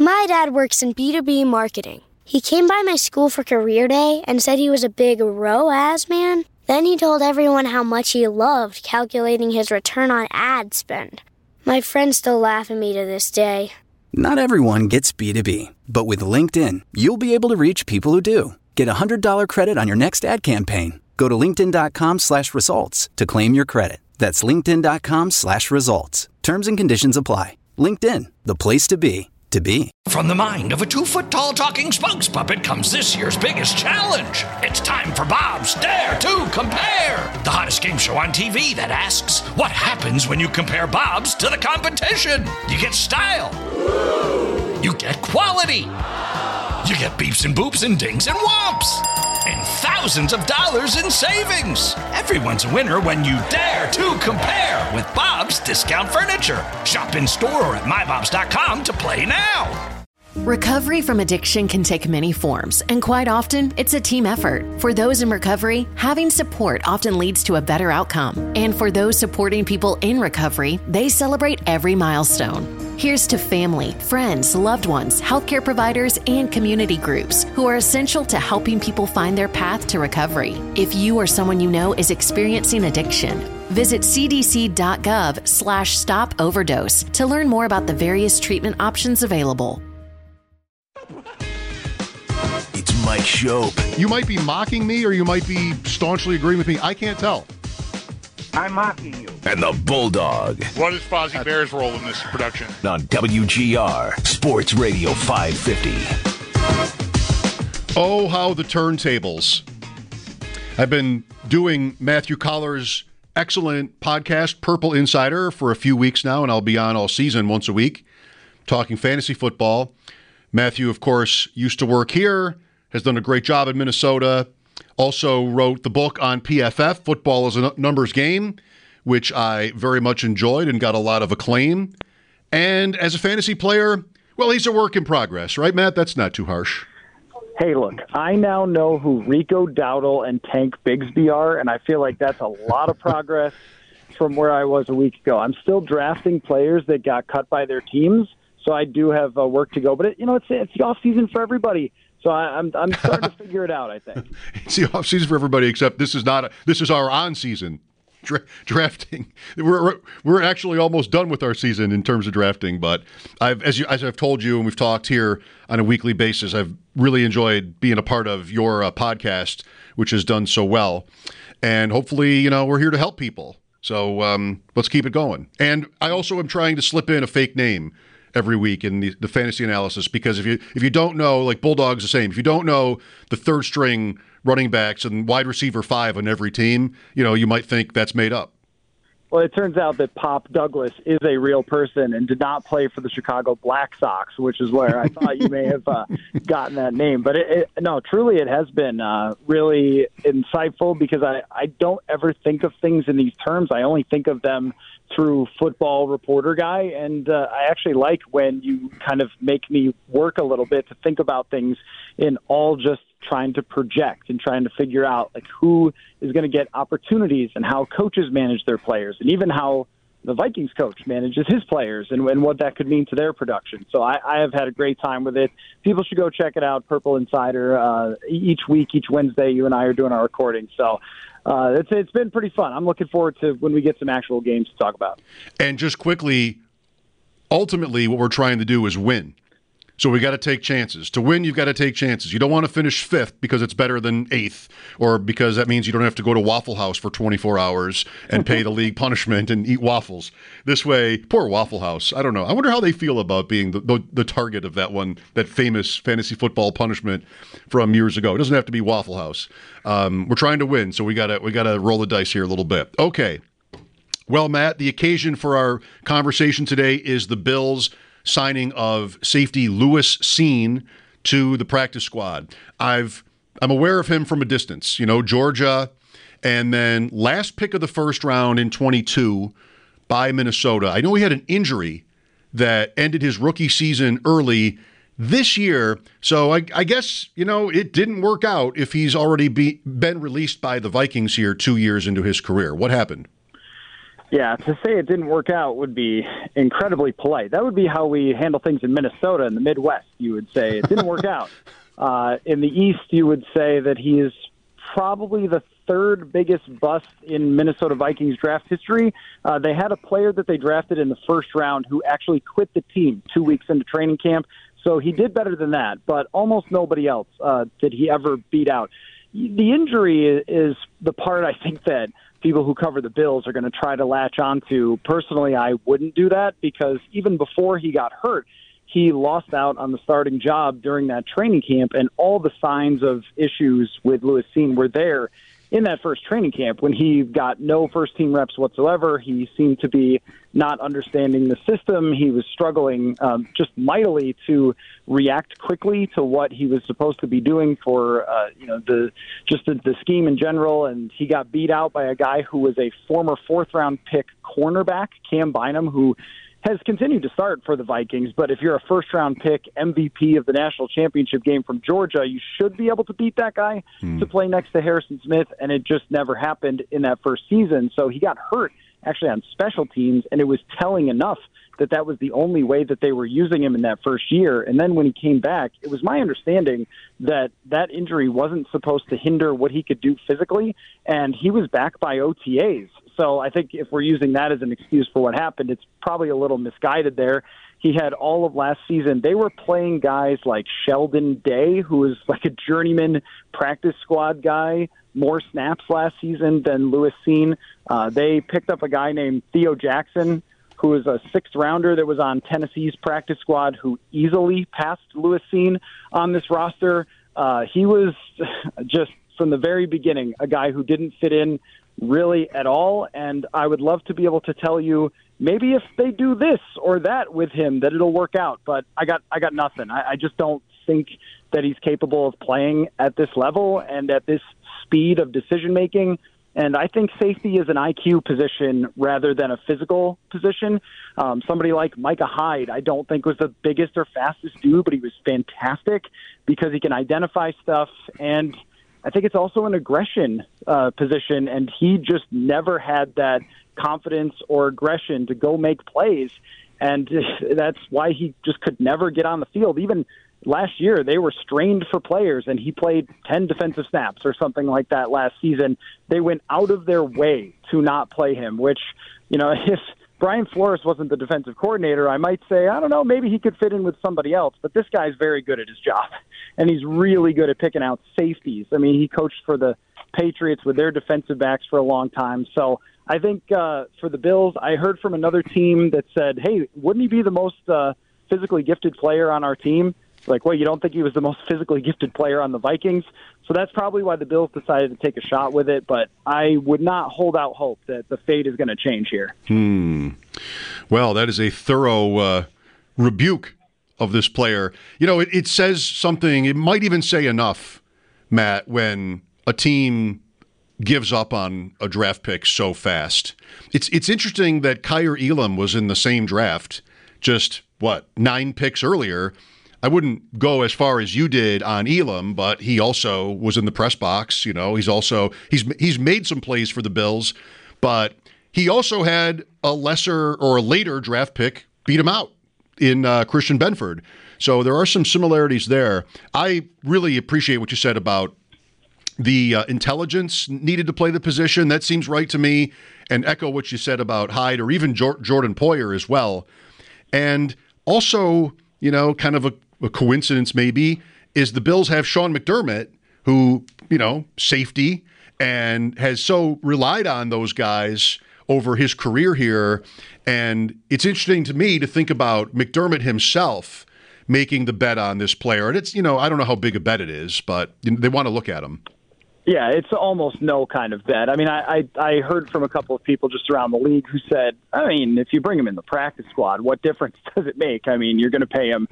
My dad works in B2B marketing. He came by my school for career day and said he was a big ROAS man. Then he told everyone how much he loved calculating his return on ad spend. My friends still laugh at me to this day. Not everyone gets B2B, but with LinkedIn, you'll be able to reach people who do. Get a $100 credit on your next ad campaign. Go to linkedin.com/results to claim your credit. That's linkedin.com/results. Terms and conditions apply. LinkedIn, the place to be. From the mind of a 2-foot-tall talking spokes puppet comes this year's biggest challenge. It's time for Bob's Dare to Compare, the hottest game show on TV that asks, what happens when you compare Bob's to the competition? You get style. You get quality. You get beeps and boops and dings and whomps. And thousands of dollars in savings. Everyone's a winner when you dare to compare with Bob's Discount Furniture. Shop in store or at mybobs.com to play now. Recovery from addiction can take many forms, and quite often, it's a team effort. For those in recovery, having support often leads to a better outcome. And for those supporting people in recovery, they celebrate every milestone. Here's to family, friends, loved ones, healthcare providers, and community groups who are essential to helping people find their path to recovery. If you or someone you know is experiencing addiction, visit cdc.gov/stop overdose to learn more about the various treatment options available. It's Mike Schopp. You might be mocking me or you might be staunchly agreeing with me. I can't tell. I'm mocking you. And the Bulldog. What is Fozzie Bear's role in this production? On WGR, Sports Radio 550. Oh, how the turntables. I've been doing Matthew Collar's excellent podcast, Purple Insider, for a few weeks now, and I'll be on all season once a week, talking fantasy football. Matthew, of course, used to work here, has done a great job in Minnesota, also wrote the book on PFF, Football is a Numbers Game, which I very much enjoyed and got a lot of acclaim. And as a fantasy player, well, he's a work in progress, right, Matt? That's not too harsh. Hey, look, I now know who Rico Dowdle and Tank Bigsby are, and I feel like that's a lot of progress from where I was a week ago. I'm still drafting players that got cut by their teams, so I do have work to go. But, it's the off season for everybody. So I'm starting to figure it out, I think. It's the off season for everybody, except this is our on season drafting. We're actually almost done with our season in terms of drafting. But as I've told you, and we've talked here on a weekly basis, I've really enjoyed being a part of your podcast, which has done so well. And hopefully, we're here to help people. So let's keep it going. And I also am trying to slip in a fake name every week in the fantasy analysis, because if you don't know, like Bulldog's the same, if you don't know the third string running backs and wide receiver 5 on every team, you might think that's made up. Well, it turns out that Pop Douglas is a real person and did not play for the Chicago Black Sox, which is where I thought you may have gotten that name. But no, truly it has been really insightful, because I don't ever think of things in these terms. I only think of them through Football Reporter Guy, and I actually like when you kind of make me work a little bit to think about things in all just trying to project and trying to figure out like who is going to get opportunities and how coaches manage their players, and even how the Vikings coach manages his players and what that could mean to their production. So I have had a great time with it. People should go check it out, Purple Insider. Each week, each Wednesday, you and I are doing our recording. So it's been pretty fun. I'm looking forward to when we get some actual games to talk about. And just quickly, ultimately what we're trying to do is win. So we got to take chances. To win, you've got to take chances. You don't want to finish 5th because it's better than 8th, or because that means you don't have to go to Waffle House for 24 hours and pay the league punishment and eat waffles. This way, poor Waffle House. I don't know. I wonder how they feel about being the target of that famous fantasy football punishment from years ago. It doesn't have to be Waffle House. We're trying to win, so we gotta roll the dice here a little bit. Okay. Well, Matt, the occasion for our conversation today is the Bills signing of safety Lewis Cine to the practice squad. I'm aware of him from a distance, Georgia, and then last pick of the first round in 22 by Minnesota. I know he had an injury that ended his rookie season early this year, so I guess, it didn't work out if he's already been released by the Vikings here 2 years into his career. What happened? Yeah, to say it didn't work out would be incredibly polite. That would be how we handle things in Minnesota in the Midwest. You would say it didn't work out. In the East, you would say that he is probably the third biggest bust in Minnesota Vikings draft history. They had a player that they drafted in the first round who actually quit the team 2 weeks into training camp. So he did better than that, but almost nobody else did he ever beat out. The injury is the part I think that people who cover the Bills are going to try to latch onto. Personally, I wouldn't do that because even before he got hurt, he lost out on the starting job during that training camp, and all the signs of issues with Lewis Cine were there in that first training camp. When he got no first-team reps whatsoever, he seemed to be not understanding the system. He was struggling just mightily to react quickly to what he was supposed to be doing for the scheme in general. And he got beat out by a guy who was a former fourth-round pick cornerback, Cam Bynum, who has continued to start for the Vikings. But if you're a first-round pick, MVP of the national championship game from Georgia, you should be able to beat that guy to play next to Harrison Smith, and it just never happened in that first season. So he got hurt actually on special teams, and it was telling enough that that was the only way that they were using him in that first year. And then when he came back, it was my understanding that that injury wasn't supposed to hinder what he could do physically, and he was back by OTAs. So I think if we're using that as an excuse for what happened, it's probably a little misguided there. He had all of last season. They were playing guys like Sheldon Day, who was like a journeyman practice squad guy, more snaps last season than Lewis Cine. They picked up a guy named Theo Jackson, who was a sixth-rounder that was on Tennessee's practice squad, who easily passed Lewis Cine on this roster. He was just, from the very beginning, a guy who didn't fit in really at all, and I would love to be able to tell you maybe if they do this or that with him that it'll work out, but I got nothing. I just don't think that he's capable of playing at this level and at this speed of decision-making. And I think safety is an IQ position rather than a physical position. Somebody like Micah Hyde, I don't think was the biggest or fastest dude, but he was fantastic because he can identify stuff. And I think it's also an aggression position, and he just never had that confidence or aggression to go make plays. And that's why he just could never get on the field. Even last year, they were strained for players, and he played 10 defensive snaps or something like that last season. They went out of their way to not play him, which, if Brian Flores wasn't the defensive coordinator, I might say, I don't know, maybe he could fit in with somebody else. But this guy's very good at his job, and he's really good at picking out safeties. I mean, he coached for the Patriots with their defensive backs for a long time. So I think for the Bills, I heard from another team that said, hey, wouldn't he be the most physically gifted player on our team? Like, well, you don't think he was the most physically gifted player on the Vikings? So that's probably why the Bills decided to take a shot with it, but I would not hold out hope that the fate is going to change here. Well, that is a thorough rebuke of this player. It says something, it might even say enough, Matt, when a team gives up on a draft pick so fast. It's interesting that Kaiir Elam was in the same draft, just, 9 picks earlier. I wouldn't go as far as you did on Elam, but he also was in the press box. He's made some plays for the Bills, but he also had a lesser or a later draft pick beat him out in Christian Benford. So there are some similarities there. I really appreciate what you said about the intelligence needed to play the position. That seems right to me, and echo what you said about Hyde or even Jordan Poyer as well. And also, kind of a coincidence maybe, is the Bills have Sean McDermott, who, safety, and has so relied on those guys over his career here. And it's interesting to me to think about McDermott himself making the bet on this player. And it's, I don't know how big a bet it is, but they want to look at him. Yeah, it's almost no kind of bet. I mean, I heard from a couple of people just around the league who said, if you bring him in the practice squad, what difference does it make? I mean, you're going to pay him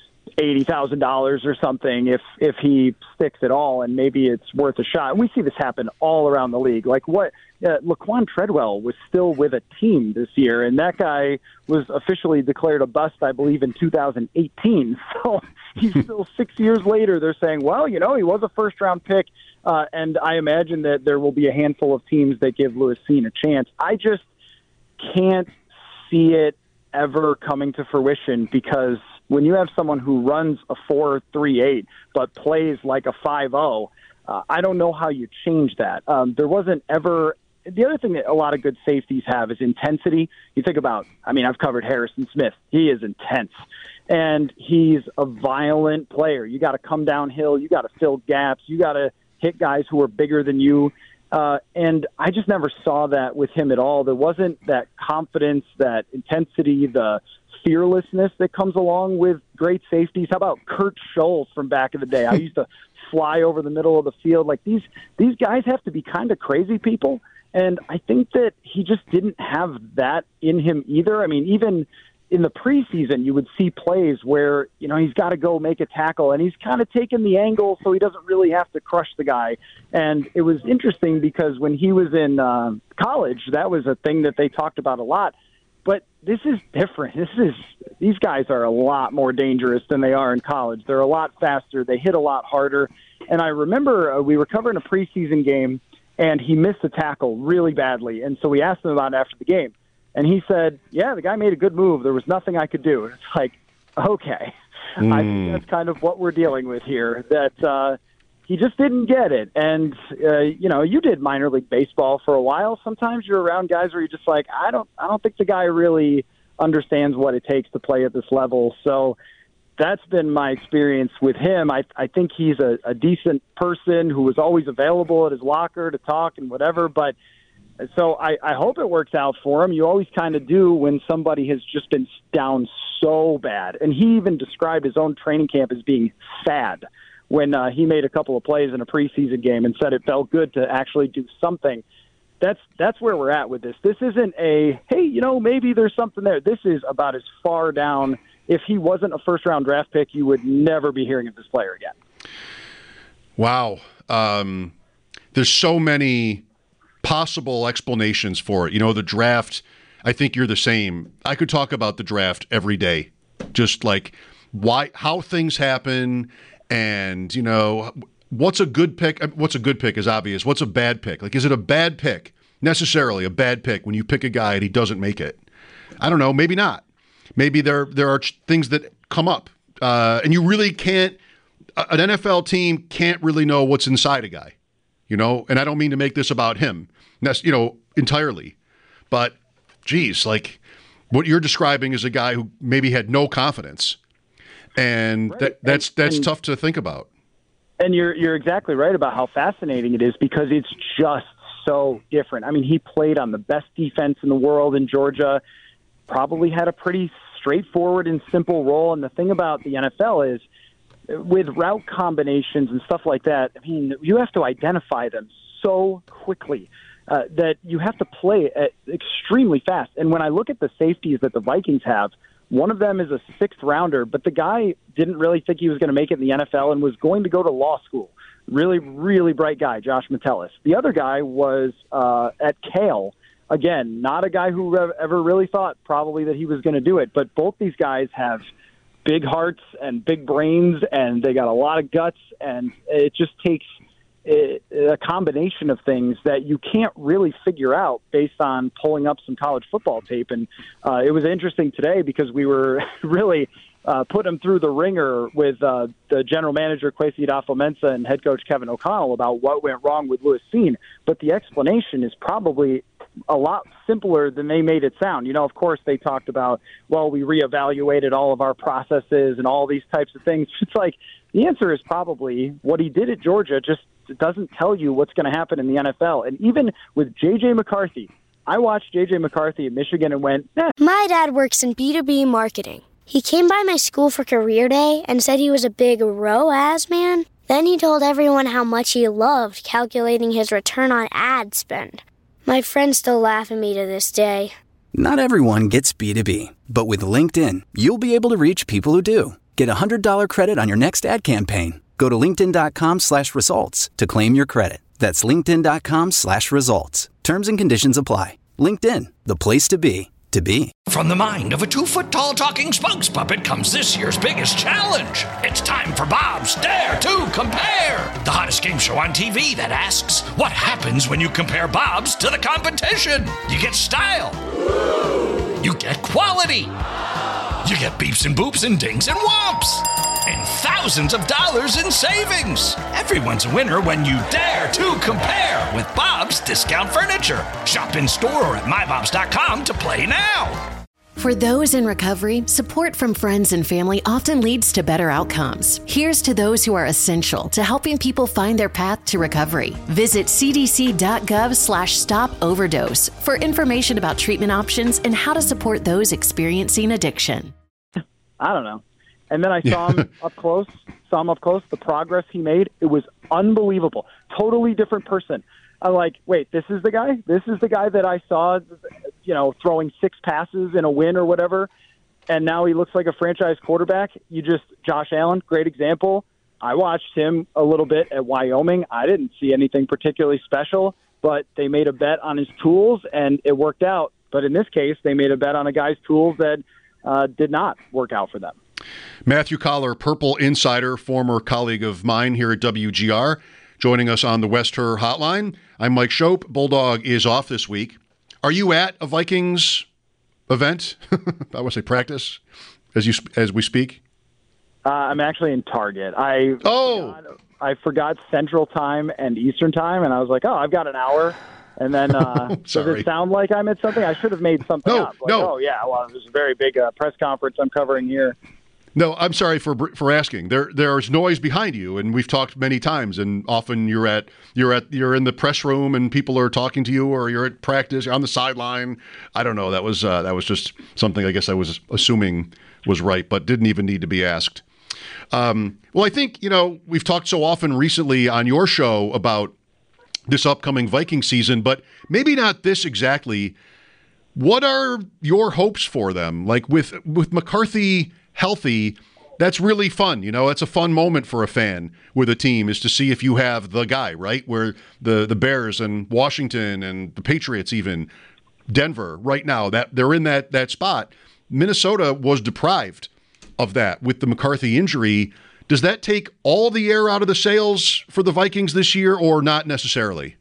$80,000 or something if he sticks at all, and maybe it's worth a shot. And we see this happen all around the league. Like Laquan Treadwell was still with a team this year, and that guy was officially declared a bust, I believe, in 2018. So he's still 6 years later. They're saying, well, he was a first-round pick, and I imagine that there will be a handful of teams that give Lewis Cine a chance. I just can't see it ever coming to fruition, because when you have someone who runs a 4.38 but plays like a 5.0, I don't know how you change that. There wasn't ever – the other thing that a lot of good safeties have is intensity. You think about – I've covered Harrison Smith. He is intense, and he's a violent player. You got to come downhill. You got to fill gaps. You got to hit guys who are bigger than you. And I just never saw that with him at all. There wasn't that confidence, that intensity, the fearlessness that comes along with great safeties. How about Kurt Scholes from back in the day? I used to fly over the middle of the field. Like, these guys have to be kind of crazy people, and I think that he just didn't have that in him either. Even in the preseason, you would see plays where, he's got to go make a tackle, and he's kind of taking the angle so he doesn't really have to crush the guy. And it was interesting because when he was in college, that was a thing that they talked about a lot. But this is different. These guys are a lot more dangerous than they are in college. They're a lot faster. They hit a lot harder. And I remember we were covering a preseason game, and he missed a tackle really badly. And so we asked him about it after the game. And he said, yeah, the guy made a good move. There was nothing I could do. And it's like, okay. I think that's kind of what we're dealing with here, that he just didn't get it. And, you did minor league baseball for a while. Sometimes you're around guys where you're just like, I don't think the guy really understands what it takes to play at this level. So that's been my experience with him. I think he's a decent person who was always available at his locker to talk and whatever, but so I hope it works out for him. You always kind of do when somebody has just been down so bad. And he even described his own training camp as being sad when he made a couple of plays in a preseason game and said it felt good to actually do something. That's where we're at with this. This isn't a, hey, maybe there's something there. This is about as far down. If he wasn't a first-round draft pick, you would never be hearing of this player again. Wow. There's so many possible explanations for it. The draft, I think you're the same. I could talk about the draft every day, just like how things happen, and what's a good pick. What's a good pick is obvious. What's a bad pick? Like, is it a bad pick, necessarily a bad pick, when you pick a guy and he doesn't make it? I don't know. Maybe not. Maybe there are things that come up, and you really can't. An NFL team can't really know what's inside a guy. And I don't mean to make this about him, entirely, but geez, like what you're describing is a guy who maybe had no confidence, and right. That's tough to think about. And you're exactly right about how fascinating it is, because it's just so different. He played on the best defense in the world in Georgia, probably had a pretty straightforward and simple role. And the thing about the NFL is, with route combinations and stuff like that, you have to identify them so quickly that you have to play extremely fast. And when I look at the safeties that the Vikings have, one of them is a 6th rounder, but the guy didn't really think he was going to make it in the NFL and was going to go to law school. Really, really bright guy, Josh Metellus. The other guy was at Cale. Again, not a guy who ever really thought probably that he was going to do it, but both these guys have big hearts and big brains, and they got a lot of guts, and it just takes a combination of things that you can't really figure out based on pulling up some college football tape. And it was interesting today because we were really put him through the ringer with the general manager, Kwesi Adofo-Mensah, and head coach Kevin O'Connell about what went wrong with Lewis Cine. But the explanation is probably a lot simpler than they made it sound. Of course, they talked about, well, we reevaluated all of our processes and all these types of things. It's like the answer is probably what he did at Georgia just doesn't tell you what's going to happen in the NFL. And even with J.J. McCarthy, I watched J.J. McCarthy at Michigan and went, My dad works in B2B marketing. He came by my school for career day and said he was a big ROAS man. Then he told everyone how much he loved calculating his return on ad spend. My friends still laugh at me to this day. Not everyone gets B2B, but with LinkedIn, you'll be able to reach people who do. Get a $100 credit on your next ad campaign. Go to linkedin.com/results to claim your credit. That's linkedin.com/results. Terms and conditions apply. LinkedIn, the place to be. From the mind of a 2-foot-tall talking spokes puppet comes this year's biggest challenge. It's time for Bob's Dare to Compare. The hottest game show on TV that asks, what happens when you compare Bob's to the competition? You get style. You get quality. You get beeps and boops and dings and whomps. And thousands of dollars in savings. Everyone's a winner when you dare to compare with Bob's Discount Furniture. Shop in store or at mybobs.com to play now. For those in recovery, support from friends and family often leads to better outcomes. Here's to those who are essential to helping people find their path to recovery. Visit cdc.gov/stop-overdose for information about treatment options and how to support those experiencing addiction. I don't know. And then I saw him up close. The progress he made, it was unbelievable. Totally different person. I'm like, wait, this is the guy? This is the guy that I saw, throwing 6 passes in a win or whatever, and now he looks like a franchise quarterback. Josh Allen, great example. I watched him a little bit at Wyoming. I didn't see anything particularly special, but they made a bet on his tools, and it worked out. But in this case, they made a bet on a guy's tools that did not work out for them. Matthew Coller, Purple Insider, former colleague of mine here at WGR, joining us on the West Her Hotline. I'm Mike Shope. Bulldog is off this week. Are you at a Vikings event? I would say practice as we speak. I'm actually in Target. I forgot Central Time and Eastern Time, and I was like, I've got an hour. And then does it sound like I'm at something? I should have made something up. Like, oh, yeah, well, there's a very big press conference I'm covering here. No, I'm sorry for asking. There's noise behind you, and we've talked many times. And often you're in the press room, and people are talking to you, or you're at practice, you're on the sideline. I don't know. That was just something I guess I was assuming was right, but didn't even need to be asked. Well, I think we've talked so often recently on your show about this upcoming Viking season, but maybe not this exactly. What are your hopes for them? Like with McCarthy healthy, that's really fun. It's a fun moment for a fan with a team, is to see if you have the guy, right? Where the Bears and Washington and the Patriots, even Denver right now, that they're in that spot. Minnesota was deprived of that with the McCarthy injury. Does that take all the air out of the sails for the Vikings this year, or not necessarily?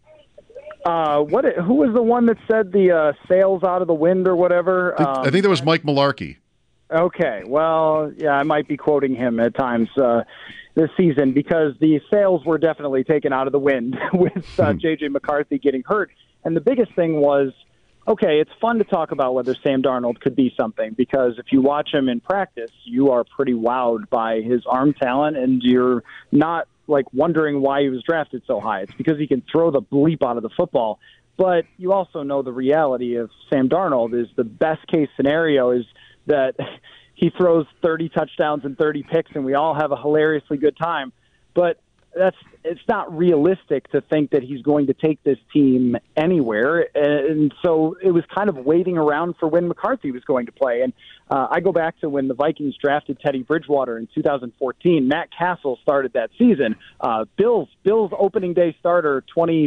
Who was the one that said the sails out of the wind or whatever? I think that was Mike Mularkey. Okay, well, yeah, I might be quoting him at times this season, because the sails were definitely taken out of the wind with J.J. McCarthy getting hurt. And the biggest thing was, it's fun to talk about whether Sam Darnold could be something, because if you watch him in practice, you are pretty wowed by his arm talent, and you're not wondering why he was drafted so high. It's because he can throw the bleep out of the football. But you also know the reality of Sam Darnold is the best case scenario is that he throws 30 touchdowns and 30 picks, and we all have a hilariously good time. But it's not realistic to think that he's going to take this team anywhere. And so it was kind of waiting around for when McCarthy was going to play. And I go back to when the Vikings drafted Teddy Bridgewater in 2014. Matt Castle started that season. Bill's opening day starter,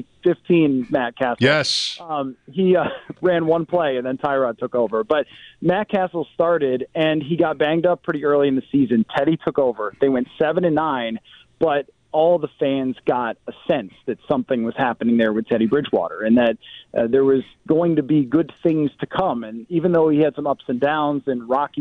2015, Matt Castle. Yes. He ran one play, and then Tyrod took over. But Matt Castle started, and he got banged up pretty early in the season. Teddy took over. They went 7-9, but all the fans got a sense that something was happening there with Teddy Bridgewater, and that there was going to be good things to come. And even though he had some ups and downs in rocky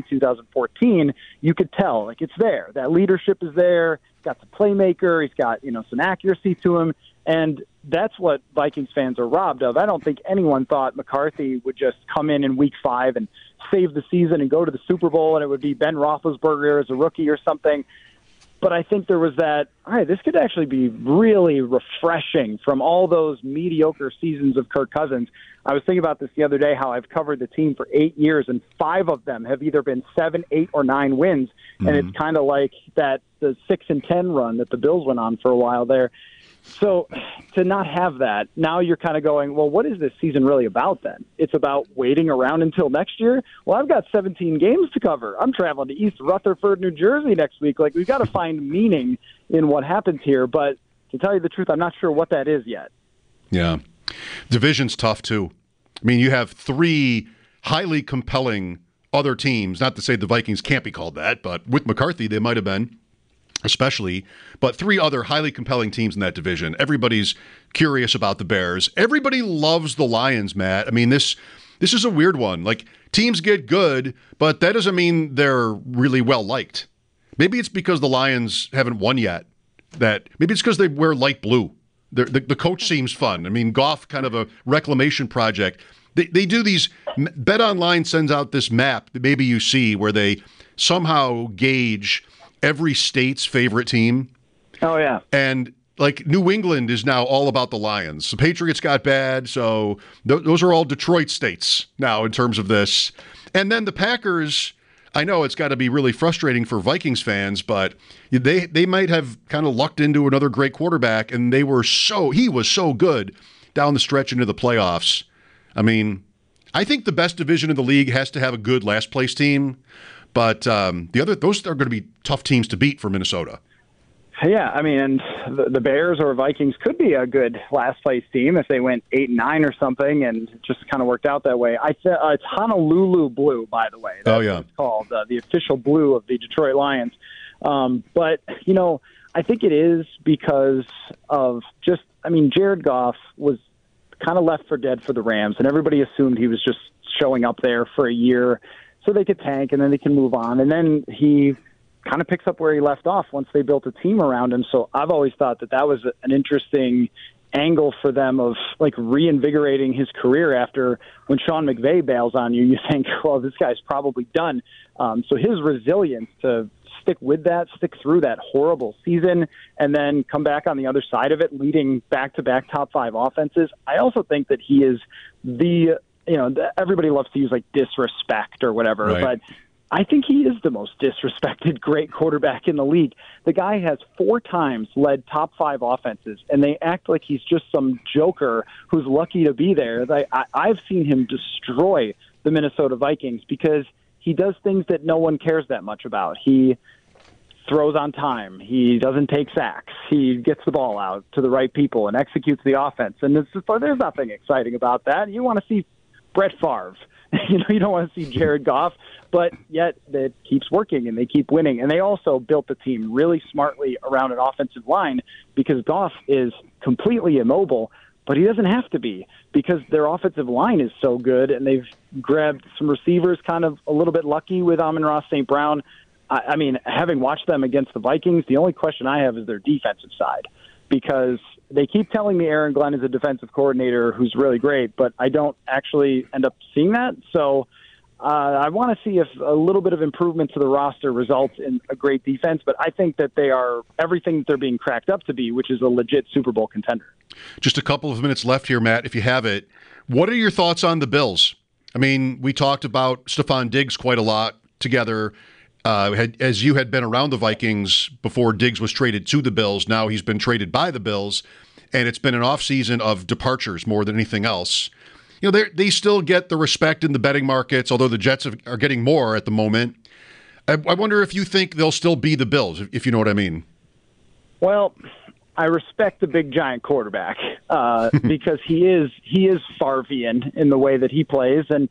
2014, you could tell, it's there. That leadership is there. He's got the playmaker. He's got, some accuracy to him. And that's what Vikings fans are robbed of. I don't think anyone thought McCarthy would just come in week 5 and save the season and go to the Super Bowl, and it would be Ben Roethlisberger as a rookie or something. But I think there was that, all right, this could actually be really refreshing from all those mediocre seasons of Kirk Cousins. I was thinking about this the other day, how I've covered the team for 8 years, and 5 of them have either been 7, 8, or 9 wins. Mm-hmm. And it's kind of like the 6-10 run that the Bills went on for a while there. So to not have that, now you're kind of going, well, what is this season really about then? It's about waiting around until next year? Well, I've got 17 games to cover. I'm traveling to East Rutherford, New Jersey next week. We've got to find meaning in what happens here. But to tell you the truth, I'm not sure what that is yet. Yeah. Division's tough, too. I mean, you have 3 highly compelling other teams. Not to say the Vikings can't be called that, but with McCarthy, they might have been. especially, but 3 other highly compelling teams in that division. Everybody's curious about the Bears. Everybody loves the Lions, Matt. I mean, this is a weird one. Like, teams get good, but that doesn't mean they're really well liked. Maybe it's because the Lions haven't won yet. Maybe it's because they wear light blue. The coach seems fun. I mean, Goff, kind of a reclamation project. They do these. Bet Online sends out this map that maybe you see where they somehow gauge every state's favorite team. Oh, yeah. And like New England is now all about the Lions. The Patriots got bad, so those are all Detroit states now in terms of this. And then the Packers, I know it's got to be really frustrating for Vikings fans, but they might have kind of lucked into another great quarterback, and he was so good down the stretch into the playoffs. I mean, I think the best division in the league has to have a good last place team. But those are going to be tough teams to beat for Minnesota. Yeah, I mean, and the Bears or Vikings could be a good last place team if they went 8-9 or something, and it just kind of worked out that way. It's Honolulu blue, by the way. That's what it's called, the official blue of the Detroit Lions. But I think it is because of Jared Goff was kind of left for dead for the Rams, and everybody assumed he was just showing up there for a year so they could tank and then they can move on. And then he kind of picks up where he left off once they built a team around him. So I've always thought that was an interesting angle for them of like reinvigorating his career after when Sean McVay bails on you, you think, well, this guy's probably done. So his resilience to stick through that horrible season and then come back on the other side of it, leading back-to-back top 5 offenses. I also think that he is everybody loves to use like disrespect or whatever, right. But I think he is the most disrespected great quarterback in the league. The guy has 4 times led top 5 offenses, and they act like he's just some joker who's lucky to be there. I've seen him destroy the Minnesota Vikings because he does things that no one cares that much about. He throws on time. He doesn't take sacks. He gets the ball out to the right people and executes the offense. And there's nothing exciting about that. You want to see Brett Favre. You don't want to see Jared Goff, but yet it keeps working and they keep winning. And they also built the team really smartly around an offensive line because Goff is completely immobile, but he doesn't have to be because their offensive line is so good, and they've grabbed some receivers kind of a little bit lucky with Amon-Ra St. Brown. I mean, having watched them against the Vikings, the only question I have is their defensive side, because they keep telling me Aaron Glenn is a defensive coordinator who's really great, but I don't actually end up seeing that. So I want to see if a little bit of improvement to the roster results in a great defense, but I think that they are everything that they're being cracked up to be, which is a legit Super Bowl contender. Just a couple of minutes left here, Matt, if you have it. What are your thoughts on the Bills? I mean, we talked about Stephon Diggs quite a lot together. As you had been around the Vikings before Diggs was traded to the Bills, now he's been traded by the Bills, and it's been an offseason of departures more than anything else. They still get the respect in the betting markets, although the Jets are getting more at the moment. I wonder if you think they'll still be the Bills, if you know what I mean. Well, I respect the big giant quarterback because he is Favrean in the way that he plays, and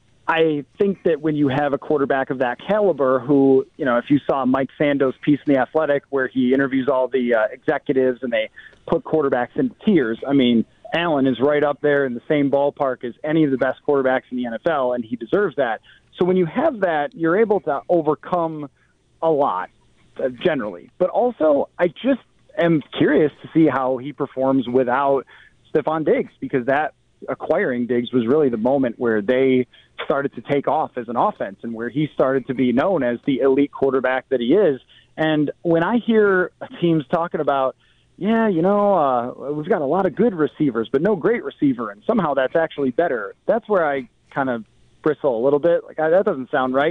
I think that when you have a quarterback of that caliber who, if you saw Mike Sando's piece in The Athletic where he interviews all the executives and they put quarterbacks into tiers, I mean, Allen is right up there in the same ballpark as any of the best quarterbacks in the NFL, and he deserves that. So when you have that, you're able to overcome a lot, generally. But also, I just am curious to see how he performs without Stephon Diggs, because that acquiring Diggs was really the moment where they started to take off as an offense and where he started to be known as the elite quarterback that he is. And when I hear teams talking about, we've got a lot of good receivers, but no great receiver, and somehow that's actually better, that's where I kind of bristle a little bit. That doesn't sound right.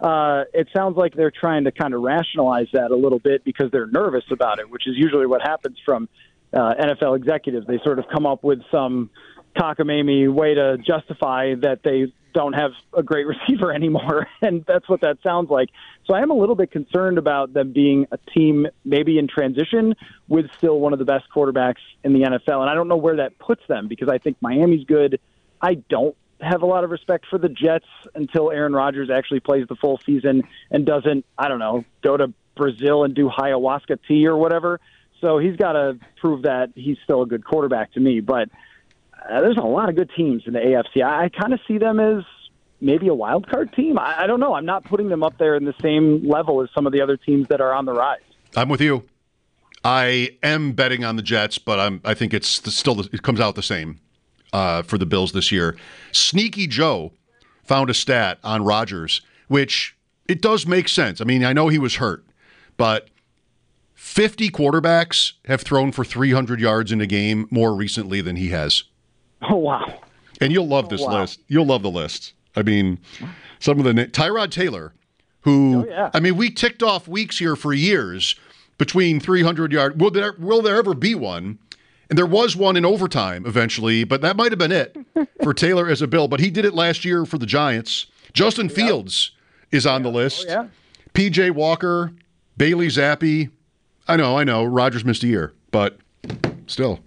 It sounds like they're trying to kind of rationalize that a little bit because they're nervous about it, which is usually what happens from NFL executives. They sort of come up with some cockamamie way to justify that they don't have a great receiver anymore, and that's what that sounds like. So I am a little bit concerned about them being a team maybe in transition with still one of the best quarterbacks in the NFL, and I don't know where that puts them because I think Miami's good. I don't have a lot of respect for the Jets until Aaron Rodgers actually plays the full season and doesn't, go to Brazil and do ayahuasca tea or whatever. So he's got to prove that he's still a good quarterback to me. But there's a lot of good teams in the AFC. I kind of see them as maybe a wild card team. I don't know. I'm not putting them up there in the same level as some of the other teams that are on the rise. I'm with you. I am betting on the Jets, but I think it's still it comes out the same for the Bills this year. Sneaky Joe found a stat on Rodgers, which it does make sense. I mean, I know he was hurt, but 50 quarterbacks have thrown for 300 yards in a game more recently than he has. Oh, wow. And you'll love this list. You'll love the list. I mean, some of the Tyrod Taylor, who, I mean, we ticked off weeks here for years between 300 yards. Will there ever be one? And there was one in overtime eventually, but that might have been it for Taylor as a Bill. But he did it last year for the Giants. Justin Fields is on the list. Oh, yeah. P.J. Walker, Bailey Zappi. I know. Rodgers missed a year, but still.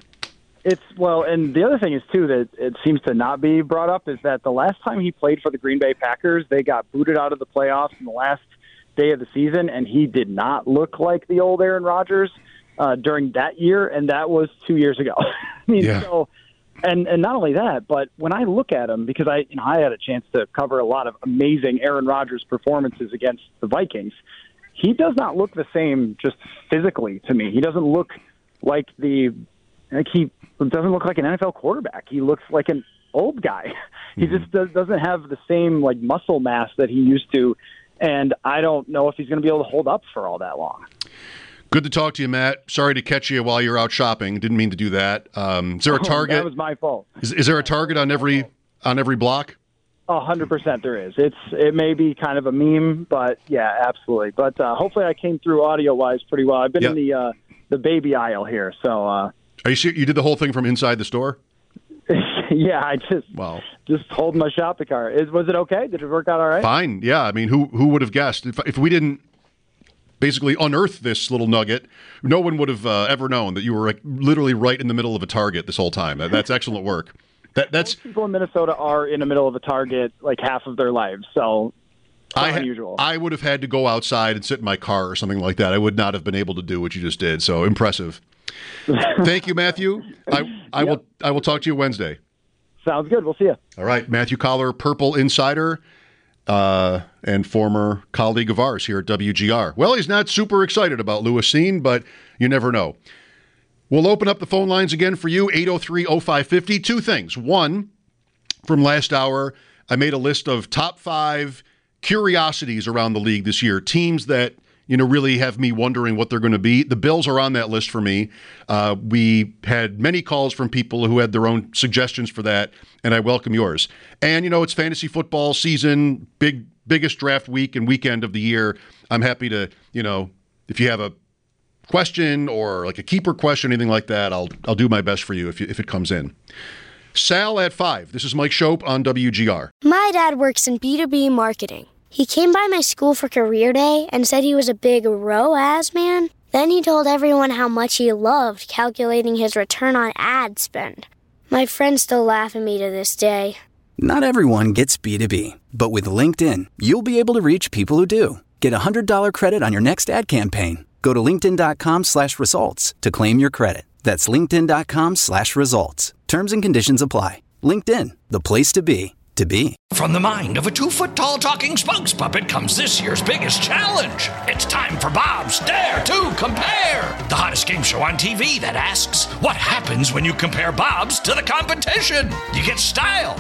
And the other thing is, too, that it seems to not be brought up is that the last time he played for the Green Bay Packers, they got booted out of the playoffs in the last day of the season, and he did not look like the old Aaron Rodgers during that year, and that was 2 years ago. I mean, so, and not only that, but when I look at him, because I had a chance to cover a lot of amazing Aaron Rodgers performances against the Vikings, he does not look the same just physically to me. He doesn't look like he doesn't look like an NFL quarterback. He looks like an old guy. He just doesn't have the same like muscle mass that he used to, and I don't know if he's going to be able to hold up for all that long. Good to talk to you, Matt. Sorry to catch you while you're out shopping. Didn't mean to do that. Is there a target? That was my fault. Is there a target on every block? 100% there is. It may be kind of a meme, but yeah, absolutely. But hopefully I came through audio-wise pretty well. I've been in the baby aisle here, so. Are you sure you did the whole thing from inside the store? Yeah, I just holding my shopping cart. Was it okay? Did it work out all right? Fine. Yeah, I mean, who would have guessed if we didn't basically unearth this little nugget? No one would have ever known that you were literally right in the middle of a Target this whole time. That's excellent work. That's most people in Minnesota are in the middle of a Target like half of their lives, so it's unusual. I would have had to go outside and sit in my car or something like that. I would not have been able to do what you just did. So impressive. Thank you, Matthew. I will talk to you Wednesday. Sounds good. We'll see you. All right, Matthew Collar, Purple Insider, and former colleague of ours here at WGR. Well, he's not super excited about Lewis Cine, but you never know. We'll open up the phone lines again for you, 803-0550. Two things. One, from last hour, I made a list of top 5 curiosities around the league this year, teams that really have me wondering what they're going to be. The Bills are on that list for me. We had many calls from people who had their own suggestions for that, and I welcome yours. And, it's fantasy football season, biggest draft week and weekend of the year. I'm happy to, if you have a question or like a keeper question, anything like that, I'll do my best for you if it comes in. Sal at 5. This is Mike Shope on WGR. My dad works in B2B marketing. He came by my school for career day and said he was a big ROAS man. Then he told everyone how much he loved calculating his return on ad spend. My friends still laugh at me to this day. Not everyone gets B2B, but with LinkedIn, you'll be able to reach people who do. Get $100 credit on your next ad campaign. Go to linkedin.com/results to claim your credit. That's linkedin.com/results. Terms and conditions apply. LinkedIn, the place to be. From the mind of a 2-foot-tall talking spokes puppet comes this year's biggest challenge. It's time for Bob's Dare to Compare, the hottest game show on TV that asks, what happens when you compare Bob's to the competition? You get style.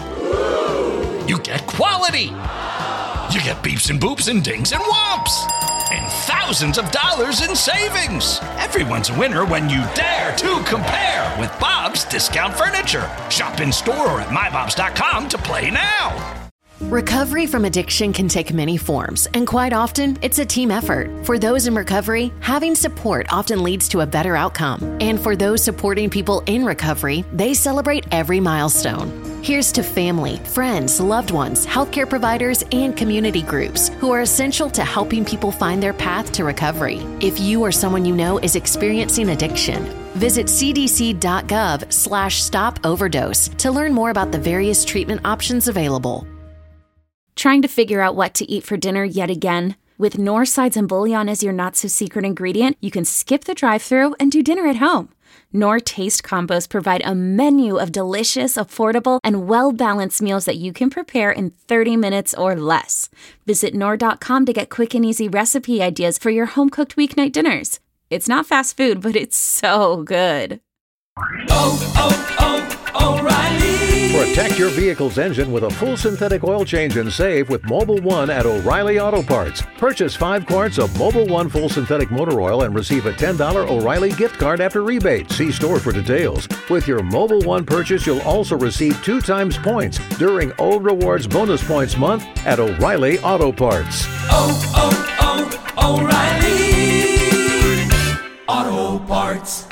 You get quality. You get beeps and boops and dings and whomps. And thousands of dollars in savings. Everyone's a winner when you dare to compare with Bob's Discount Furniture. Shop in store or at mybobs.com to play now. Recovery from addiction can take many forms, and quite often, it's a team effort. For those in recovery, having support often leads to a better outcome. And for those supporting people in recovery, they celebrate every milestone. Here's to family, friends, loved ones, healthcare providers, and community groups who are essential to helping people find their path to recovery. If you or someone you know is experiencing addiction, visit cdc.gov/stop-overdose to learn more about the various treatment options available. Trying to figure out what to eat for dinner yet again? With Knorr sides and bouillon as your not-so-secret ingredient, you can skip the drive-thru and do dinner at home. Knorr Taste Combos provide a menu of delicious, affordable, and well-balanced meals that you can prepare in 30 minutes or less. Visit Knorr.com to get quick and easy recipe ideas for your home-cooked weeknight dinners. It's not fast food, but it's so good. O'Reilly. Protect your vehicle's engine with a full synthetic oil change and save with Mobil 1 at O'Reilly Auto Parts. Purchase 5 quarts of Mobil 1 full synthetic motor oil and receive a $10 O'Reilly gift card after rebate. See store for details. With your Mobil 1 purchase, you'll also receive 2 times points during O Rewards Bonus Points Month at O'Reilly Auto Parts. O'Reilly Auto Parts.